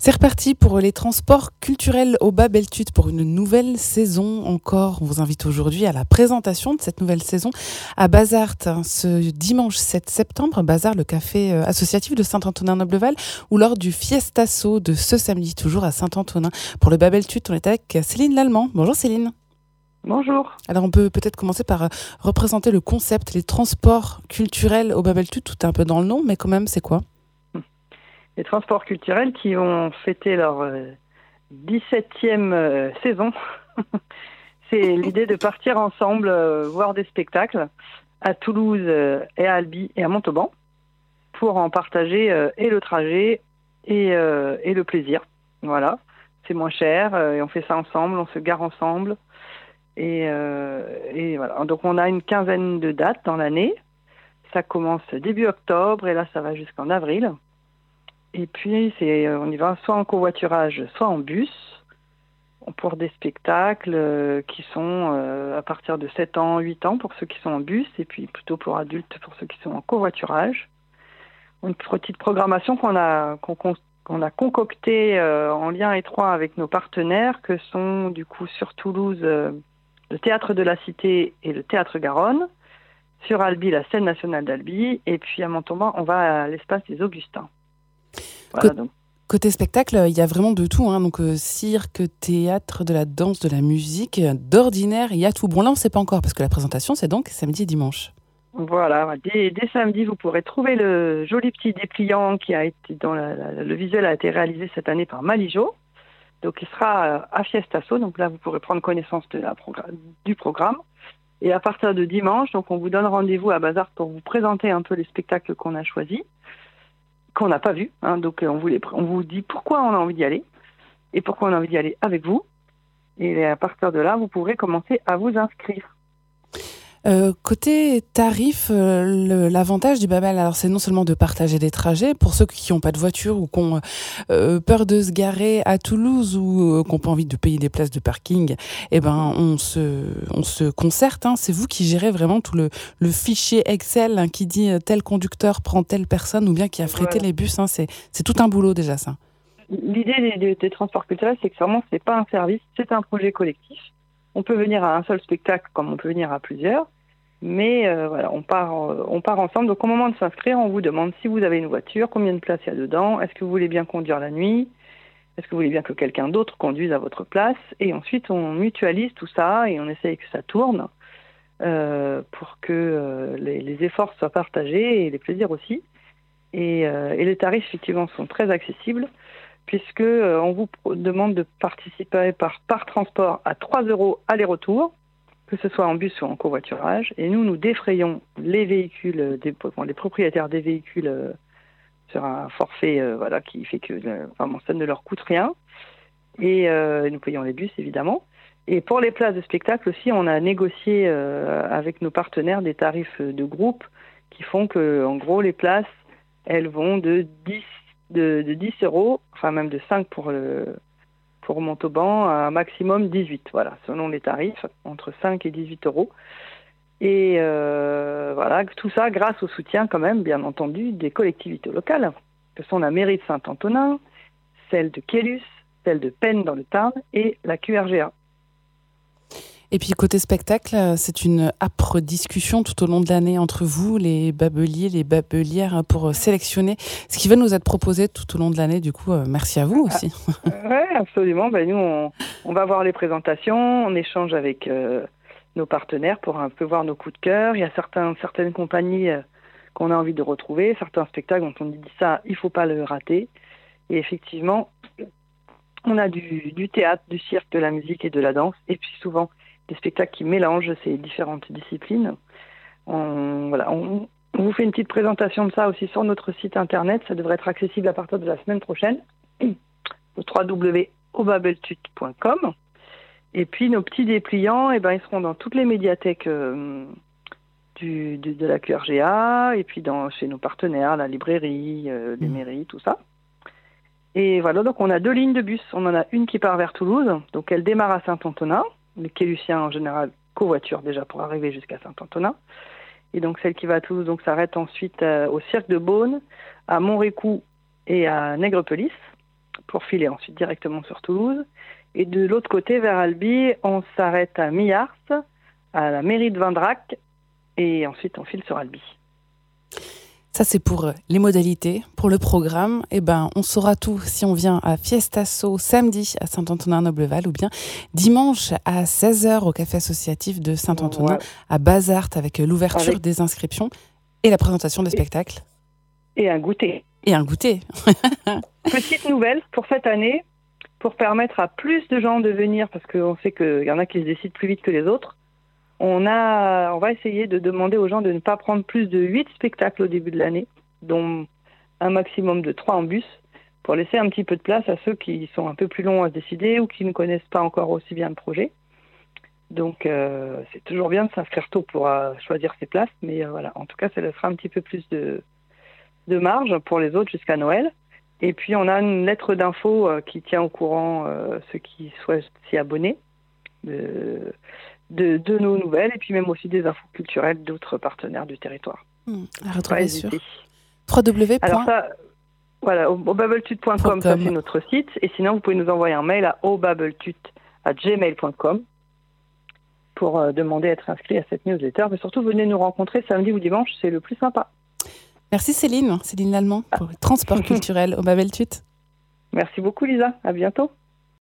C'est reparti pour les transports culturels au Bas-Beltude pour une nouvelle saison encore. On vous invite aujourd'hui à la présentation de cette nouvelle saison à Bazart ce dimanche 7 septembre. Bazart, le café associatif de Saint-Antonin-Nobleval, ou lors du Fiestasso de ce samedi, toujours à Saint-Antonin. Pour le Bas-Beltude, on est avec Céline Lallemand. Bonjour Céline. Bonjour. Alors on peut peut-être commencer par représenter le concept, les transports culturels au Bas-Beltude. Tout est un peu dans le nom, mais quand même, c'est quoi ? Les transports culturels qui ont fêté leur 17e saison. C'est l'idée de partir ensemble voir des spectacles à Toulouse et à Albi et à Montauban pour en partager et le trajet et le plaisir. Voilà, c'est moins cher et on fait ça ensemble, on se gare ensemble. Et voilà. Donc on a une quinzaine de dates dans l'année. Ça commence début octobre et là ça va jusqu'en avril. Et puis on y va soit en covoiturage, soit en bus pour des spectacles qui sont à partir de 7 ans, 8 ans pour ceux qui sont en bus et puis plutôt pour adultes pour ceux qui sont en covoiturage. Une petite programmation qu'on a concoctée en lien étroit avec nos partenaires que sont du coup sur Toulouse le Théâtre de la Cité et le Théâtre Garonne, sur Albi la Scène nationale d'Albi et puis à Montauban on va à l'espace des Augustins. Voilà, donc. Côté spectacle, il y a vraiment de tout, hein. Donc cirque, théâtre, de la danse, de la musique, d'ordinaire, il y a tout. Bon là on ne sait pas encore parce que la présentation c'est donc samedi et dimanche. Voilà, dès samedi vous pourrez trouver le joli petit dépliant qui a été dont le visuel a été réalisé cette année par Malijo. Donc il sera à Fiestasso, donc là vous pourrez prendre connaissance du programme. Et à partir de dimanche, donc on vous donne rendez-vous à Bazart pour vous présenter un peu les spectacles qu'on a choisis, qu'on n'a pas vus. Hein, donc on vous dit pourquoi on a envie d'y aller et pourquoi on a envie d'y aller avec vous. Et à partir de là, vous pourrez commencer à vous inscrire. Côté tarif, l'avantage du Babel, alors c'est non seulement de partager des trajets pour ceux qui n'ont pas de voiture ou qui ont peur de se garer à Toulouse ou qui n'ont pas envie de payer des places de parking. Eh ben, on se concerte. Hein, c'est vous qui gérez vraiment tout le fichier Excel hein, qui dit tel conducteur prend telle personne ou bien qui a frété les bus. Hein, c'est tout un boulot déjà ça. L'idée des transports culturels, c'est que vraiment c'est pas un service, c'est un projet collectif. On peut venir à un seul spectacle comme on peut venir à plusieurs. Mais voilà, on part ensemble. Donc au moment de s'inscrire, on vous demande si vous avez une voiture, combien de places il y a dedans, est-ce que vous voulez bien conduire la nuit, est-ce que vous voulez bien que quelqu'un d'autre conduise à votre place. Et ensuite, on mutualise tout ça et on essaye que ça tourne pour que les efforts soient partagés et les plaisirs aussi. Et les tarifs, effectivement, sont très accessibles puisque on vous demande de participer par transport à 3 € aller-retour, que ce soit en bus ou en covoiturage. Et nous défrayons les véhicules, les propriétaires des véhicules sur un forfait qui fait que vraiment, ça ne leur coûte rien. Et nous payons les bus, évidemment. Et pour les places de spectacle aussi, on a négocié avec nos partenaires des tarifs de groupe qui font que, en gros, les places, elles vont de 10 €, enfin même de 5 pour Montauban, à un maximum 18, voilà, selon les tarifs, entre 5 et 18 €. Et voilà, tout ça grâce au soutien quand même, bien entendu, des collectivités locales, que sont la mairie de Saint-Antonin, celle de Quélus, celle de Pennes dans le Tarn et la QRGA. Et puis côté spectacle, c'est une âpre discussion tout au long de l'année entre vous, les babeliers, les babelières, pour sélectionner ce qui va nous être proposé tout au long de l'année. Du coup, merci à vous aussi. Oui, absolument. Ben, nous, on va voir les présentations, on échange avec nos partenaires pour un peu voir nos coups de cœur. Il y a certaines compagnies qu'on a envie de retrouver, certains spectacles dont on dit ça, il ne faut pas le rater. Et effectivement, on a du théâtre, du cirque, de la musique et de la danse, et puis souvent des spectacles qui mélangent ces différentes disciplines. On vous fait une petite présentation de ça aussi sur notre site internet. Ça devrait être accessible à partir de la semaine prochaine, au www.obabeltude.com. Et puis nos petits dépliants, ils seront dans toutes les médiathèques de la QRGA, et puis chez nos partenaires, la librairie, les mairies, tout ça. Et voilà, donc on a 2 lignes de bus. On en a une qui part vers Toulouse, donc elle démarre à Saint-Antonin. Les Quélusiens, en général, covoiturent déjà pour arriver jusqu'à Saint-Antonin. Et donc celle qui va à Toulouse donc, s'arrête ensuite au Cirque de Beaune, à Montrécoux et à Nègrepelisse pour filer ensuite directement sur Toulouse. Et de l'autre côté, vers Albi, on s'arrête à Millars, à la mairie de Vindrac, et ensuite on file sur Albi. Ça, c'est pour les modalités. Pour le programme, on saura tout si on vient à Fiestasso samedi à Saint-Antonin-Nobleval ou bien dimanche à 16h au café associatif de Saint-Antonin à Bazart avec l'ouverture des inscriptions et la présentation des spectacles. Et un goûter. Et un goûter. Petite nouvelle pour cette année, pour permettre à plus de gens de venir, parce qu'on sait qu'il y en a qui se décident plus vite que les autres. On va essayer de demander aux gens de ne pas prendre plus de 8 spectacles au début de l'année, dont un maximum de 3 en bus, pour laisser un petit peu de place à ceux qui sont un peu plus longs à se décider ou qui ne connaissent pas encore aussi bien le projet. Donc c'est toujours bien de s'inscrire tôt pour choisir ses places, mais voilà, en tout cas ça laissera un petit peu plus de marge pour les autres jusqu'à Noël. Et puis on a une lettre d'info qui tient au courant ceux qui souhaitent s'y abonner de nos nouvelles et puis même aussi des infos culturelles d'autres partenaires du territoire. À retrouver sur www. Alors ça, voilà, aubabletut.com, ça c'est notre site. Et sinon, vous pouvez nous envoyer un mail à aubabletut@gmail.com pour demander à être inscrit à cette newsletter. Mais surtout, venez nous rencontrer samedi ou dimanche, c'est le plus sympa. Merci Céline Lallemand pour le transport culturel Aubabeltut. Merci beaucoup Lisa, à bientôt.